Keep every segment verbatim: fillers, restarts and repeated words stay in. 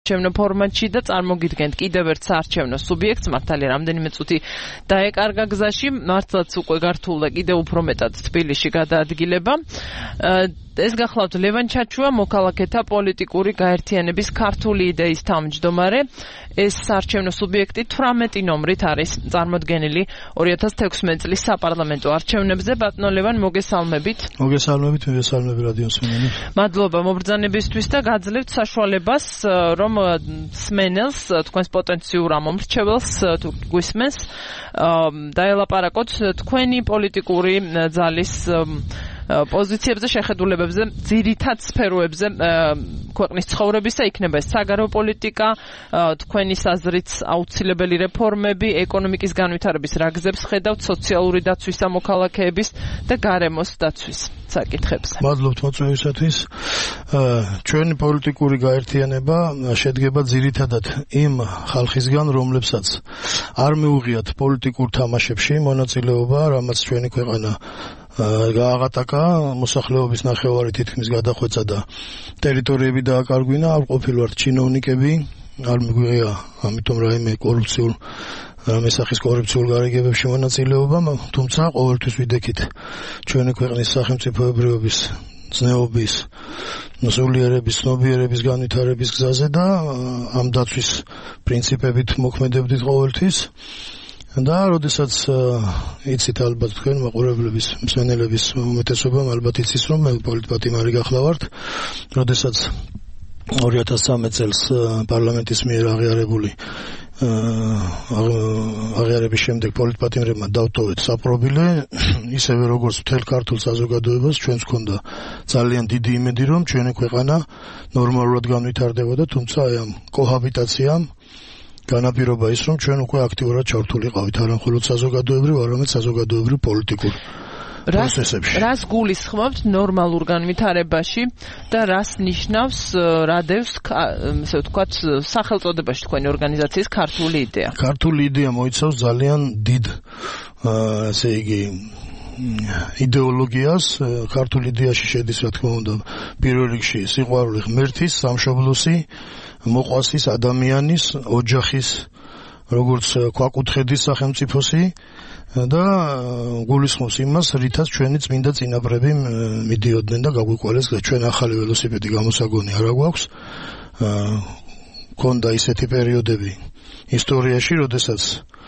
საარჩევნო ფორმატში და წარმოგიდგენთ კიდევ ერთ საარჩევნო სუბიექტს, მართალია რამდენიმე წუთი დაეკარგა გზაში, მართლაც უკვე გართულდა კიდევ უფრო მეტად თბილისში გადაადგილება. ეს გახლავთ ლევან ჩაჩუა, მოქალაქეთა პოლიტიკური გაერთიანების ქართული იდეის თავმჯდომარე. ეს საარჩევნო სუბიექტი თვრამეტი ნომრით არის წარმოდგენილი ორი ათას თექვსმეტი წლის საპარლამენტო არჩევნებზე. ბატონო ლევან, მოგესალმებით. მოგესალმებით, მოგესალმებით რადიო მსმენელი. მადლობა მობრძანებისთვის და გაძლევთ საშუალებას, რომ სმენელს, თქვენს პოტენციურ ამომრჩეველს თუ გვისმენს, დაელაპარაკოთ თქვენი პოლიტიკური ძალის პოზიციებზე, შეხედულებებზე, ძირითად სფეროებზე ქვეყნის ცხოვრებისა, იქნება ეს საგარეო პოლიტიკა, თქვენი აზრით აუცილებელი რეფორმები, ეკონომიკის განვითარების რა გზებს ხედავთ, სოციალური დაცვის და მოქალაქეების და გარემოს დაცვის საკითხებზე. მადლობთ მოწვევისათვის. ჩვენი პოლიტიკური გაერთიანება შედგება ძირითადად იმ ხალხისგან, რომლებსაც არ მიუღიათ პოლიტიკურ თამაშებში მონაწილეობა, რამაც ჩვენი ქვეყანა გააღატაკა, მოსახლეობის ნახევარი თითქმის გადახვეწა და ტერიტორიები დააკარგვინა, არ ყოფილვართ ჩინოვნიკები, არ მიგვიღია ამიტომ რაიმე კორუფციულ რამე სახის კორუფციულ გარიგებებში მონაწილეობა, თუმცა ყოველთვის ვიდექით ჩვენი ქვეყნის სახელმწიფოებრიობის ზნეობის, სულიერების, ცნობიერების განვითარების გზაზე და ამ დაცვის პრინციპებით მოქმედებდით ყოველთვის. და როდესაც იცით ალბათ თქვენ მაყურებლების, მსმენელების უმეტესობამ ალბათ იცის, რომ მე პოლიტპატიმარი გახლავართ, როდესაც ორი ათას სამი წელს პარლამენტის მიერ აღიარებული აღიარების შემდეგ პოლიტპატიმრებმა დავტოვეთ საპრობილე, ისევე როგორც მთელ ქართულ საზოგადოებას ჩვენს ჰქონდა ძალიან დიდი იმედი, რომ ჩვენი ქვეყანა ნორმალურად განვითარდებოდა, თუმცა აი ამ კოჰაბიტაციამ განაპირობა ის, რომ ჩვენ უკვე აქტიურად ჩართულიყავით არა მხოლოდ საზოგადოებრივ, არამედ საზოგადოებრივ პოლიტიკურ პროცესებში. რას გულისხმობთ ნორმალურ განვითარებაში და რას ნიშნავს, რადევს, ასე ვთქვათ, სახელწოდებაში თქვენი ორგანიზაციის ქართული იდეა? ქართული იდეა მოიცავს ძალიან დიდ, ასე იგი, იდეოლოგიას. ქართულ იდეაში შედის, რა თქმა უნდა, პირველ რიგში სიყვარული ღმერთის, სამშობლოსი, მოყვასის, ადამიანის, ოჯახის, როგორც ქვაკუთხედის სახელმწიფოსი და გულისხმობს იმას, რითაც ჩვენი წმინდა წინაპრები მიდიოდნენ და გაგვიყვანეს, ჩვენ ახალი ველოსიპედი გამოსაგონი არა გვაქვს. ქონდა ისეთი პერიოდები ისტორიაში, როდესაც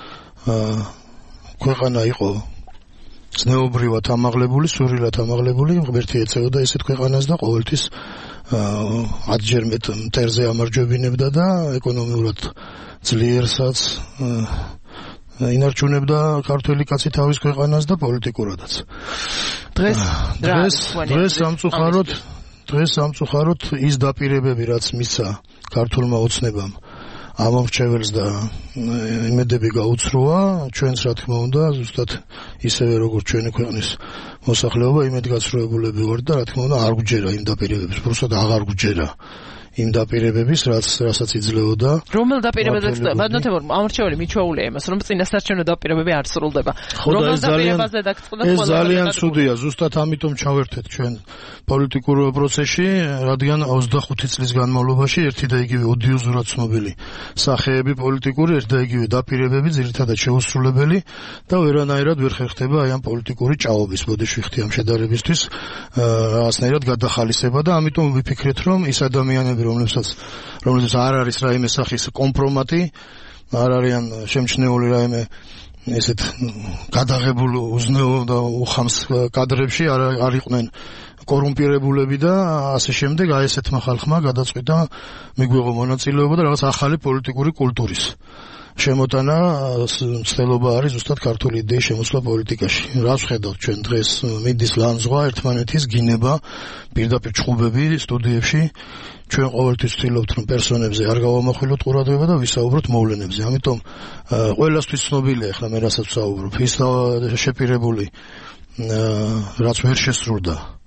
ქვეყანა იყო ზნეობრივად ამაღლებული, სურვილად ამაღლებული, ღმერთი ეწეოდა ესეთ ქვეყანას და ყოველთვის ათჯერ მეტ მტერზე ამარჯვებინებდა და ეკონომიურად ძლიერსაც ინარჩუნებდა ქართველი კაცი თავის ქვეყანას და პოლიტიკურადაც. დღეს დღეს დღეს სამწუხაროდ დღეს სამწუხაროდ ის დაპირებები, რაც მისცა ქართულმა ოცნებამ ამომრჩეველს და იმედები გაუცროა, ჩვენს რა თქმა უნდა, ზუსტად ისევე როგორც ჩვენი ქვეყნის მოსახლეობა იმედგაცრუებულები ვართ და რა თქმა უნდა არ გვჯერა იმ დაპირებებს, უბრალოდ აღარ გვჯერა იმ დაპირებების, რაც რასაც იძლეოდა. რომელ დაპირებებზეც ბატონო ამორჩეველი მიჩვეულია იმას, რომ წინასაარჩევნო დაპირებები არ სრულდება. რომელ დაპირებაზე დაგწყდა ეს ძალიან ცუდია, ზუსტად ამიტომ ჩავერთეთ ჩვენ პოლიტიკურ პროცესში, რადგან ოცდახუთი წლის განმავლობაში ერთი და იგივე ოდიოზურად ცნობილი სახეები პოლიტიკური, ერთი და იგივე დაპირებები ძირითადად შეუსრულებელი და ვერანაირად ვერ ხერხდება აი ამ პოლიტიკური ჭაობის ბოდიშვიხთი ამ შედარებისთვის რაღაცნაირად გადახალისება და ამიტომ ვიფიქრეთ, რომ ის ადამიანები რომლებსაც რომლებსაც არ არის რაიმე სახის კომპრომატი, არ არიან შემჩნეული რაიმე ესეთ გადაღებულ უზნეო და უხამს კადრებში, არ არ იყვნენ კორუმპირებულები და ასე შემდეგ, აი ესეთმა ხალხმა გადაწყვიტა მიგვიღო მონაწილეობა და რაღაც ახალი პოლიტიკური კულტურის შემოტანა ცდელობა არის ზუსტად ქართული იდეის შემოსვლა პოლიტიკაში. რას ვხედავთ ჩვენ დღეს? მიდის ლანძღვა, ერთმანეთის გინება, პირდაპირ ჩხუბები სტუდიებში. ჩვენ ყოველთვის ვცდილობთ, რომ პერსონებზე არ გავამახვილოთ ყურადღება და ვისაუბროთ მოვლენებზე. ამიტომ ყველასთვის ცნობილია ახლა მე რასაც ვსაუბრობ, ის შეპირებული რაც ვერ შესრულდა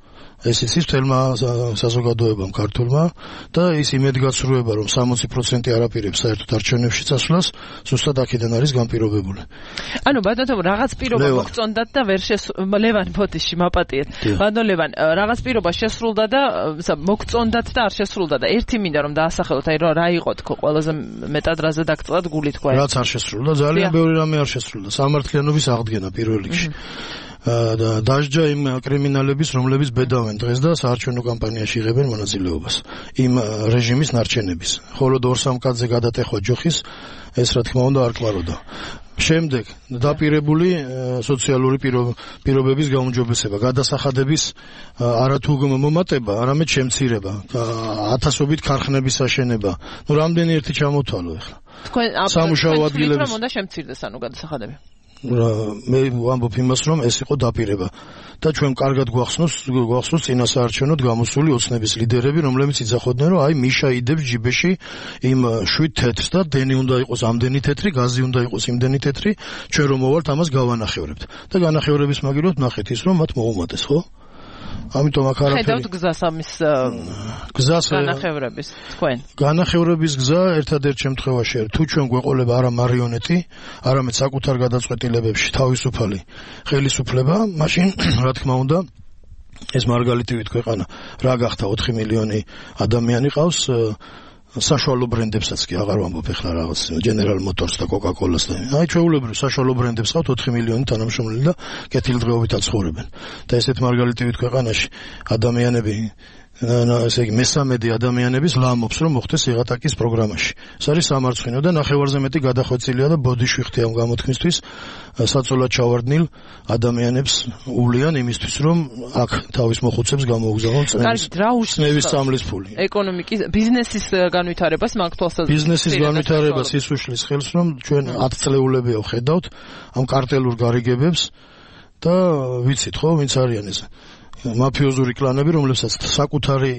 ეს იცის თელმა საზოგადოებამ ქართულმა და ის იმედგაცრუება რომ სამოცი პროცენტი არაპირებს საერთოდ არჩევნებში წასვლას ზუსტად აქედან არის განპირობებული. ანუ ბატონო რაღაც პირობა მოგწონდათ და ვერ შესრულდა ლევან ფოტიში მაპატიეთ. ბატონო ლევან რაღაც პირობა შესრულდა და მოგწონდათ და არ შესრულდა და ერთი მინდა რომ დაასახელოთ აი რა იყო თქო ყველაზე მეტად რაზე დაგწყვეტ გული თქვა. რაც არ შესრულდა ძალიან ბევრი რამე არ შესრულდა. სამართლიანობის აღდგენა პირველ რიგში. და დაჟჯა იმ კრიმინალების, რომლებიც ბედავენ დღეს და საარჩევნო კამპანიაში იღებენ მონაწილეობას. იმ რეჟიმის ნარჩენების. ხოლო ორ სამ კაცზე გადატეხვა ჯოხის ეს რა თქმა უნდა არ კვაროდა. შემდეგ დაპირებული სოციალური პირობების გაუმჯობესება, გადასახადების არათუ მომატება, არამედ შემცირება, ათასობით ქარხნების აშენება. ნუ რამდენი ერთი ჩამოთვალო ახლა. თქვენ სამუშაო ადგილების რომ უნდა შემცირდეს ანუ გადასახადები. მე ვამბობ იმას რომ ეს იყო დაპირება და ჩვენ კარგად გვახსნოს გვახსნოს წინასაარჩევნოდ გამოსული ოცნების ლიდერები რომლებიც იძახოდნენ რომ აი მიშა იდებს ჯიბეში იმ შვიდ თეთრს და დენი უნდა იყოს ამდენი თეთრი გაზი უნდა იყოს იმდენი თეთრი ჩვენ რომ მოვალთ ამას გავანახევრებთ და განახევრების მაგილოთ ნახეთ ის რომ მათ მოუმატეს ხო ამიტომ აქ არაფერი ხედავთ გზას ამის გზას განახევრების თქვენ განახევრების გზა ერთადერთ შემთხვევაში არის თუ ჩვენ გვეყოლება არა მარიონეტი არამედ საკუთარ გადაწყვეტილებებში თავისუფალი ხელისუფლება მაშინ რა თქმა უნდა ეს მარგალიტივით ქვეყანა რა გახდა ოთხი მილიონი ადამიანი ყავს საშუალო ბრენდებსაც კი აღარ ვამბობ ახლა რაღაც General Motors და Coca-Cola-ს და აი ჩვეულებრივ საშუალო ბრენდებს ყავთ ოთხი მილიონი თანამშრომელი და კეთილდღეობით აცხოვრებენ და ესეთ მარგალიტივით ქვეყანაში ადამიანები ესე იგი მესამედი ადამიანების ლამობს რომ მოხდეს ეღატაკის პროგრამაში. ეს არის სამარცხვინო და ნახევარზე მეტი გადახვეწილია და ბოდიში ხდება ამ გამოთქმისთვის საწოლად ჩავარდნილ ადამიანებს ულიან იმისთვის რომ აქ თავის მოხუცებს გამოუგზავნონ წნევის წამლის ფული. ეკონომიკის ბიზნესის განვითარებას მაგ თვალსაზრისით ბიზნესის განვითარებას ის უშლის ხელს რომ ჩვენ ათ წლეულებია ვხედავთ ამ კარტელურ გარიგებებს და ვიცით ხო ვინც არიან ეს მაფიოზური კლანები, რომლებსაც საკუთარი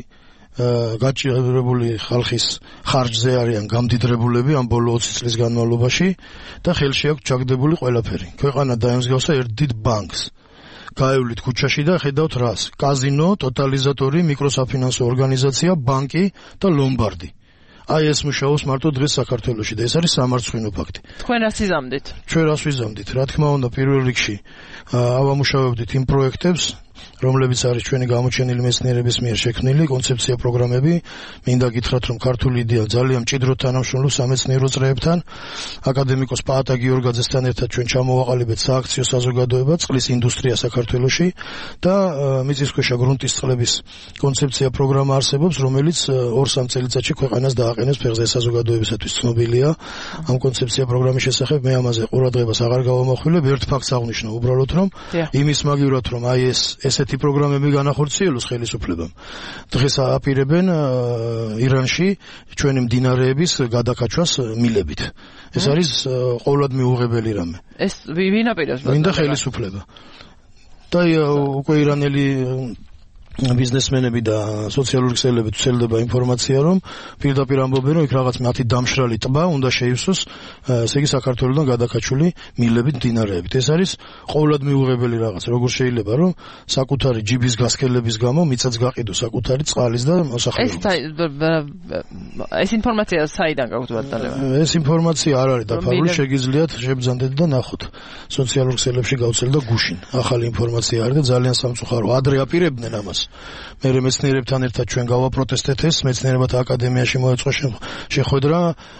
გაჭირებული ხალხის ხარჯზე არიან გამდიდრებულები ამ ბოლო ოცი წლის განმავლობაში და ხელში აქვს ჩაგდებული ყველაფერი. ქვეყანა დაემსგავსა ერთ დიდ ბანკს. გაევლით ქუჩაში და ხედავთ რას? კაზინო, ტოტალიზატორი, მიკროსაფინანსო ორგანიზაცია, ბანკი და ლომბარდი. აი ეს მუშაობს მარტო დღეს საქართველოში და ეს არის სამარცხვინო ფაქტი. თქვენ რას იზამდით? ჩვენ რას ვიზამდით? რა თქმა უნდა, პირველ რიგში ავამუშავებდით იმ პროექტებს რომლებიც არის ჩვენი გამოჩენილი მეცნიერების მიერ შექმნილი კონცეფცია პროგრამები, მინდა გითხრათ რომ ქართული იდეა ძალიან მჭიდროდ თანამშრომლობს სამეცნიერო წრეებთან, აკადემიკოს პაატა გიორგაძესთან ერთად ჩვენ ჩამოვაყალიბეთ სააქციო საზოგადოება წყლის ინდუსტრია საქართველოში და მიწისქვეშა გრუნტის წყლების კონცეფცია პროგრამა არსებობს, რომელიც ორ სამ წელიწადში ქვეყანას დააყენებს ფეხზე საზოგადოებისათვის ცნობილია ამ კონცეფცია პროგრამის შესახებ მე ამაზე ყურადღებას აღარ გავამახვილებ, ერთ ფაქტს აღნიშნო უბრალოდ რომ იმის მაგივრად რომ აი ეს ესეთი პროგრამები განახორციელოს ხელისუფლებამ. დღეს აპირებენ ირანში ჩვენი მდინარეების გადაკაჩვას მილებით. ეს არის ყოვლად მიუღებელი რამე. ეს ვინ აპირებს? მინდა ხელისუფლება. და უკვე ირანელი ბიზნესმენები და სოციალური ქსელები თვლება ინფორმაცია რომ პირდაპირ ამბობენ რომ იქ რაღაც მათი დამშრალი ტბა უნდა შეივსოს ესე იგი საქართველოსთან გადაკაჩული მილებით მდინარეებით. ეს არის ყოვლად მიუღებელი რაღაც. როგორ შეიძლება რომ საკუთარი ჯიბის გასქელების გამო მიწაც გაყიდოს საკუთარი წყალის და მოსახლეობის. ეს ინფორმაცია საიდან გაქვთ ბატონო? ეს ინფორმაცია არ არის დაფარული, შეგიძლიათ შეგბრძანდეთ და ნახოთ. სოციალურ ქსელებში გავცელ და გუშინ ახალი ინფორმაცია არის და ძალიან სამწუხარო. ადრე აპირებდნენ ამას. მე მეცნიერებთან ერთად ჩვენ გავაპროტესტეთ ეს მეცნიერებათა აკადემიაში მოეწყო შეხვედრა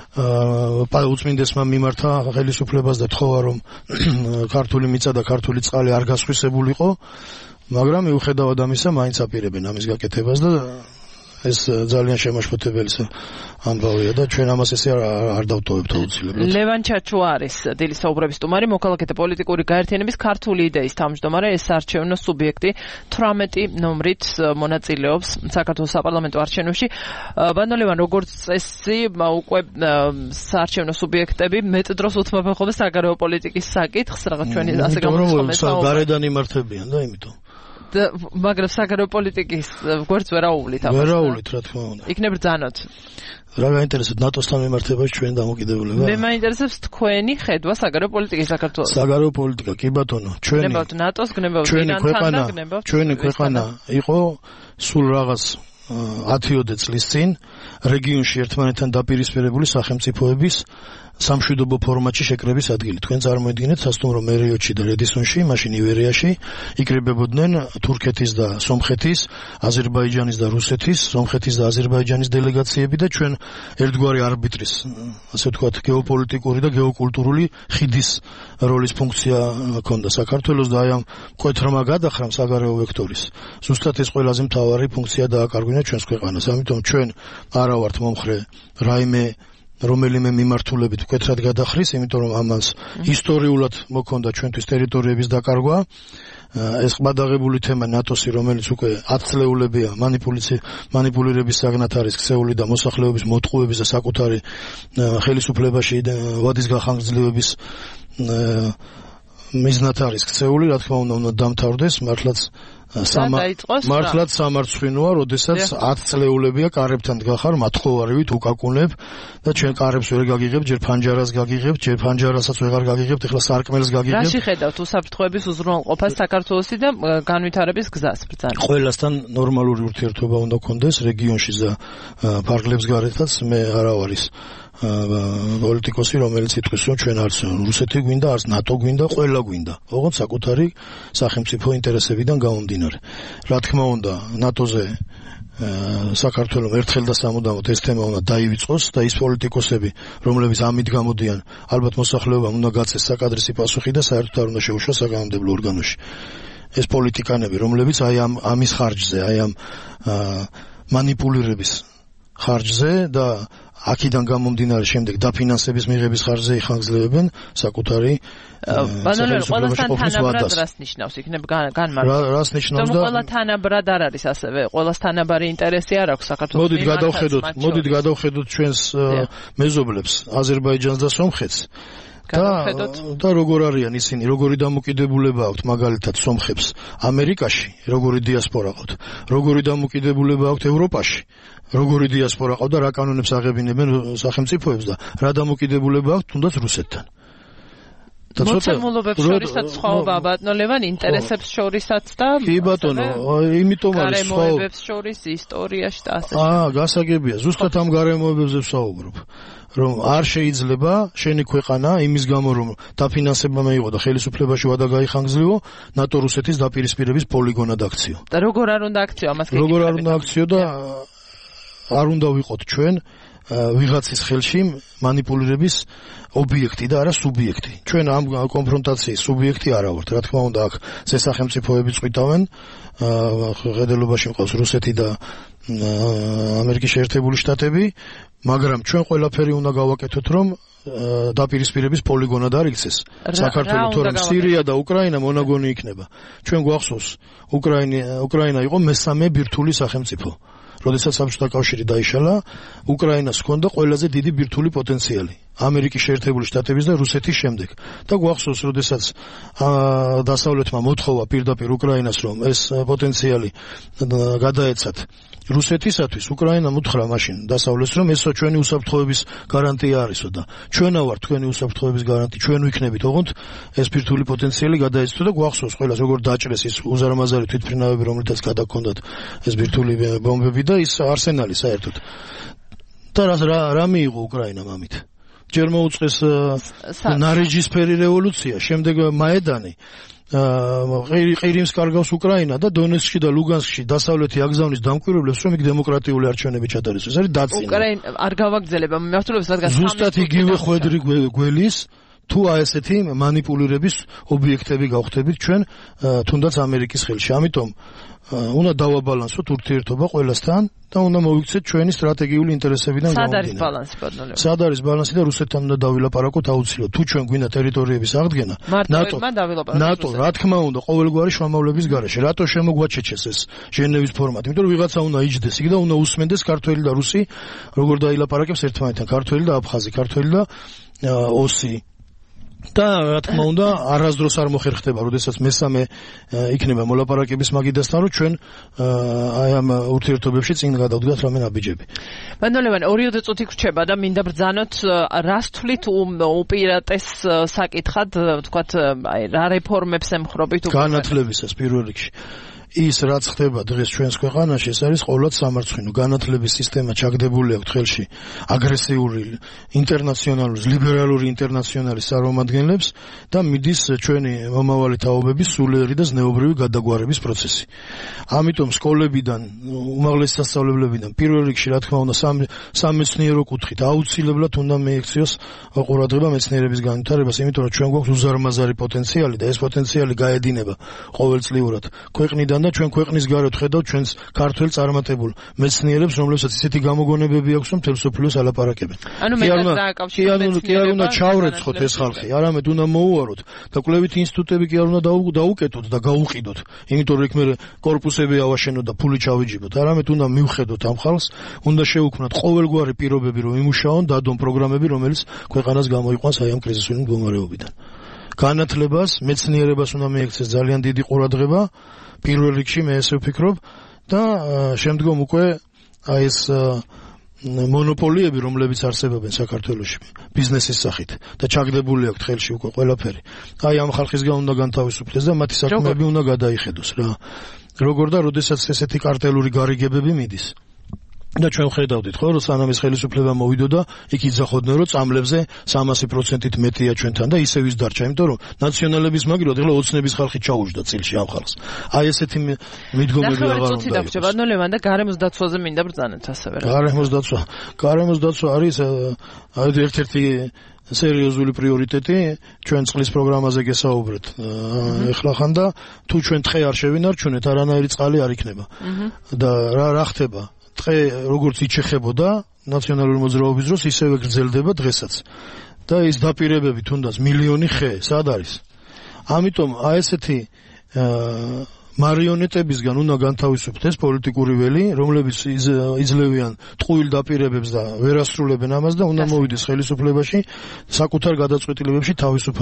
უწმინდესმა მიმართა ხელისუფლებას და თხოვა რომ ქართული მიწა და ქართული წყალი არ გასხვისებულიყო, მაგრამ მიუხედავად ამისა მაინც აპირებენ ამის გაკეთებას და ეს ძალიან შემაშფოთებელი ამბავია და ჩვენ ამას ესე არ დავტოვებთ აუცილებლად. ლევან ჩაჩუა არის დილის საუბრების სტუმარი, მოქალაქეთა პოლიტიკური გაერთიანების ქართული იდეის თავმჯდომარე, ეს საარჩევნო სუბიექტი თვრამეტი ნომრით მონაწილეობს საქართველოს საპარლამენტო არჩევნებში. ბატონო ლევან, როგორც წესი, უკვე საარჩევნო სუბიექტები მეტ დროს უთმობენ ხოლმე საგარეო პოლიტიკის საკითხს, რაღაც ჩვენი ასე გამოცხადდა. გარედან იმართებიან და იმიტომ მაგრამ საგარეო პოლიტიკის გვერდს ვერ აუვლით ამას. ვერ აუვლით, რა თქმა უნდა. იქნებ ბრძანოთ. რა გაინტერესებს ნატოსთან მიმართებაში ჩვენი დამოკიდებულება? მე მაინტერესებს თქვენი ხედვა საგარეო პოლიტიკის საქართველოს. საგარეო პოლიტიკა, კი ბატონო, ჩვენი გნებავთ ნატოს, გნებავთ ჩვენი ქვეყანა, გნებავთ ჩვენი ქვეყანა იყო სულ რაღაც ათიოდე წლის წინ რეგიონში ერთმანეთთან დაპირისპირებული სახელმწიფოების სამშვიდობო ფორმატში შეკრების ადგილი. თქვენ წარმოიდგინეთ სასტუმრო მერიოტში და რედისონში, მაშინ ივერიაში იკრიბებოდნენ თურქეთის და სომხეთის, აზერბაიჯანის და რუსეთის, სომხეთის და აზერბაიჯანის დელეგაციები და ჩვენ ერთგვარი არბიტრის, ასე ვთქვათ, გეოპოლიტიკური და გეოკულტურული ხიდის როლის ფუნქცია ჰქონდა საქართველოს და აი ამ მკვეთრმა გადახრამ საგარეო ვექტორის. ზუსტად ეს ყველაზე მთავარი ფუნქცია დააკარგვინა ჩვენს ქვეყანას. ამიტომ ჩვენ არა ვართ მომხრე რაიმე რომელიმე მიმართულებით მკვეთრად გადახრის, იმიტომ რომ ამას ისტორიულად მოქონდა ჩვენთვის ტერიტორიების დაკარგვა. ეს ყბადაღებული თემა ნატოსი, რომელიც უკვე ათ წლეულებია მანიპულირების საგნად არის ქცეული და მოსახლეობის მოტყუების და საკუთარი ხელისუფლებაში ვადის გახანგრძლივების მიზნად არის ქცეული, რა თქმა უნდა, უნდა დამთავრდეს, მართლაც მართლაც სამარცხვინოა, როდესაც ათ წლეულებია კარებთან დგახარ, მათხოვარივით უკაკუნებ და ჩვენ კარებს ვერ გაგიღებთ, ჯერ ფანჯარას გაგიღებთ, ჯერ ფანჯარასაც ვეღარ გაგიღებთ, ეხლა სარკმელს გაგიღებთ. რაში ხედავთ უსაფრთხოების უზრუნველყოფას საქართველოსი და განვითარების გზას ბრძანა? ყველასთან ნორმალური ურთიერთობა უნდა გქონდეს რეგიონში და ფარგლებს გარეთაც მე არა ვარ ის პოლიტიკოსი, რომელიც იტყვის, რომ ჩვენ არც რუსეთი გვინდა, არც ნატო გვინდა, ყველა გვინდა. ოღონდ საკუთარი სახელმწიფო ინტერესებიდან გამომდინარე. რა თქმა უნდა, ნატოზე საქართველოს ერთხელ და სამუდამოდ ეს თემა უნდა დაივიწყოს და ის პოლიტიკოსები, რომლებიც ამით გამოდიან, ალბათ მოსახლეობამ უნდა გაწეს საკადრისი პასუხი და საერთოდ არ უნდა შეუშვას საკანონმდებლო ორგანოში. ეს პოლიტიკანები, რომლებიც აი ამ ამის ხარჯზე, აი ამ მანიპულირების ხარჯზე და აქედან გამომდინარე შემდეგ დაფინანსების მიღების ხარჯზე იხანგრძლივებენ საკუთარი ბანალურ ყველასთან თანაბრად რას ნიშნავს იქნებ განმარტო რას ნიშნავს და ყველა თანაბრად არ არის ასევე ყველას თანაბარი ინტერესი არ აქვს საქართველოს. მოდით გადავხედოთ მოდით გადავხედოთ ჩვენს მეზობლებს აზერბაიჯანს და სომხეთს და და როგორ არიან ისინი, როგორი დამოკიდებულება აქვთ მაგალითად სომხებს ამერიკაში, როგორი დიასპორა აქვთ, როგორი დამოკიდებულება აქვთ ევროპაში, როგორი დიასპორა აქვთ და რა კანონებს აღებინებენ სახელმწიფოებს და რა დამოკიდებულება აქვთ თუნდაც რუსეთთან. მოცემულობებს შორისაც სხვაობა ბატონო ლევან ინტერესებს შორისაც და კი ბატონო, იმიტომ არის გარემოებებს შორის ისტორიაში და ასე. აა, გასაგებია, ზუსტად ამ გარემოებებზე ვსაუბრობ. რომ არ შეიძლება შენი ქვეყანა იმის გამო რომ დაფინანსება მეიღო და ხელისუფლებაში ვადა გაიხანგრძლივო ნატო რუსეთის დაპირისპირების პოლიგონად აქციო. და როგორ არ უნდა აქციო ამას გეკითხებით? როგორ არ უნდა აქციო და არ უნდა ვიყოთ ჩვენ ვიღაცის ხელში მანიპულირების ობიექტი და არა სუბიექტი. ჩვენ ამ კონფრონტაციის სუბიექტი არა ვართ. რა თქმა უნდა, აქ ზესახელმწიფოები წვითავენ, ღედელობაში მყავს რუსეთი და ამერიკის შეერთებული შტატები, მაგრამ ჩვენ ყველაფერი უნდა გავაკეთოთ, რომ დაპირისპირების პოლიგონად არ იქცეს საქართველოს, თორემ სირია და უკრაინა მონაგონი იქნება. ჩვენ გვახსოვს, უკრაინა უკრაინა იყო მესამე ბირთვული სახელმწიფო. როდესაც საბჭოთა კავშირი დაიშალა, უკრაინას ჰქონდა ყველაზე დიდი ბირთვული პოტენციალი. ამერიკის შეერთებული შტატების და რუსეთის შემდეგ. და გვახსოვს, როდესაც დასავლეთმა მოთხოვა პირდაპირ უკრაინას, რომ ეს პოტენციალი გადაეცათ რუსეთისათვის, უკრაინამ უთხრა მაშინ დასავლეთს, რომ ესო ჩვენი უსაფრთხოების გარანტია არისო და ჩვენა ვარ თქვენი უსაფრთხოების გარანტი, ჩვენ ვიქნებით, ოღონდ ეს ბირთვული პოტენციალი გადაეცათ და გვახსოვს ყველას, როგორ დაჭრეს ის უზარმაზარი თვითმფრინავები, რომელთაც გადაგქონდათ ეს ბირთვული ბომბები და ის არსენალი საერთოდ. და რა რა მიიღო უკრაინამ ამით? ჯერ მოუწყეს ნარეჯისფერი რევოლუცია, შემდეგ მაედანი, ყირიმს კარგავს უკრაინა და დონეცკში და ლუგანსკში დასავლეთი აგზავნის დამკვირვებლებს, რომ იქ დემოკრატიული არჩევნები ჩატარდეს. ეს არის დაწინა. უკრაინა არ გავაგრძელება მიმართულებას, რადგან ზუსტად იგივე ხვედრი გველის თუ აი ესეთი მანიპულირების ობიექტები გავხდებით ჩვენ თუნდაც ამერიკის ხელში. ამიტომ უნდა დავაბალანსოთ ურთიერთობა ყველასთან და უნდა მოვიქცეთ ჩვენი სტრატეგიული ინტერესებიდან გამომდინარე. სად არის ბალანსი ბატონო? სად არის ბალანსი და რუსეთთან უნდა დავილაპარაკოთ აუცილებლად. თუ ჩვენ გვინდა ტერიტორიების აღდგენა, ნატო ნატო რა თქმა უნდა ყოველგვარი შრომავლების გარეშე. რატო შემოგვაჩეჩეს ეს ჟენევის ფორმატი? იმიტომ რომ ვიღაცა უნდა იჯდეს იქ და უნდა უსმენდეს ქართველი და რუსი როგორ დაილაპარაკებს ერთმანეთთან, ქართველი და აფხაზი, ქართველი და ოსი. და რა თქმა უნდა არასდროს არ მოხერხდება, როდესაც მესამე იქნება მოლაპარაკების მაგიდასთან, რომ ჩვენ აი ამ ურთიერთობებში წინ გადავდგათ რამე ნაბიჯები. მანდოლევან ორიოდე წუთი გრჩება და მინდა ბრძანოთ რას თვლით უპირატეს საკითხად, ვთქვათ, აი რა რეფორმებს ემხრობით უკვე განათლებისას პირველ რიგში. ის რაც ხდება დღეს ჩვენს ქვეყანაში, ეს არის ყოველად სამარცხვინო. განათლების სისტემა ჩაგდებული აქვს ხელში აგრესიული, ინტერნაციონალური, ლიბერალური ინტერნაციონალის წარმომადგენლებს და მიდის ჩვენი მომავალი თაობების სულიერი და ზნეობრივი გადაგვარების პროცესი. ამიტომ სკოლებიდან, უმაღლესი სასწავლებლებიდან პირველ რიგში, რა თქმა უნდა, სამეცნიერო კუთხით აუცილებლად უნდა მიექციოს ყურადღება მეცნიერების განვითარებას, იმიტომ რომ ჩვენ გვაქვს უზარმაზარი პოტენციალი და ეს პოტენციალი გაედინება ყოველწლიურად ქვეყნიდან და ჩვენ ქვეყნის გარეთ ხედავთ ჩვენს ქართველ წარმატებულ მეცნიერებს, რომლებსაც ისეთი გამოგონებები აქვს, რომ მთელ მსოფლიოს ალაპარაკებენ. ანუ მე კი კი არ უნდა ჩავრეცხოთ ეს ხალხი, არამედ უნდა მოუაროთ და კვლევითი ინსტიტუტები კი არ უნდა დაუკეტოთ და გაუყიდოთ, იმიტომ რომ იქ მე კორპუსები ავაშენოთ და ფული ჩავიჯიბოთ, არამედ უნდა მივხედოთ ამ ხალხს, უნდა შევუქმნათ ყოველგვარი პირობები, რომ იმუშაონ, დადონ პროგრამები, რომელიც ქვეყანას გამოიყვანს აი ამ კრიზისული მდგომარეობიდან. განათლებას, მეცნიერებას უნდა მიექცეს ძალიან დიდი ყურადღება. პირველ რიგში მე ესე ვფიქრობ და შემდგომ უკვე აი ეს მონოპოლიები, რომლებიც არსებობენ საქართველოში ბიზნესის სახით და ჩაგდებული აქვს ხელში უკვე ყველაფერი. აი ამ ხალხისგან უნდა განთავისუფლდეს და მათი საქმეები უნდა გადაიხედოს რა. როგორ და როდესაც ესეთი კარტელური გარიგებები მიდის. და ჩვენ ხედავდით ხო, რომ სანამ ეს ხელისუფლება მოვიდოდა, იქ იძახოდნენ, რომ წამლებზე სამასი პროცენტით მეტია ჩვენთან და ისევ ის დარჩა, იმიტომ რომ ნაციონალების მაგილად ეხლა ოცნების ხალხი ჩაუჯდა წილში ამ ხალხს. აი ესეთი მიდგომები აღარ უნდა იყოს. ბანოლევან და გარემოს დაცვაზე მინდა ბრძანოთ ასევე რა. გარემოს დაცვა. გარემოს დაცვა არის ერთ-ერთი სერიოზული პრიორიტეტი ჩვენ წყლის პროგრამაზე გესაუბრეთ ეხლა ხან და თუ ჩვენ თხე არ შევინარჩუნეთ, არანაირი წყალი არ იქნება. და რა რა ხდება? თხე როგორც იჩეხებოდა ნაციონალური მოძრაობის დროს, ისევე გრძელდება დღესაც. და ის დაპირებები თუნდაც მილიონი ხე, სად არის? ამიტომ აი ესეთი მარიონეტებისგან უნდა განთავისუფლდეს პოლიტიკური ველი, რომლებიც იძლევიან ტყუილ დაპირებებს და ვერ ასრულებენ ამას და უნდა მოვიდეს ხელისუფლებაში საკუთარ გადაწყვეტილებებში თავისუფალ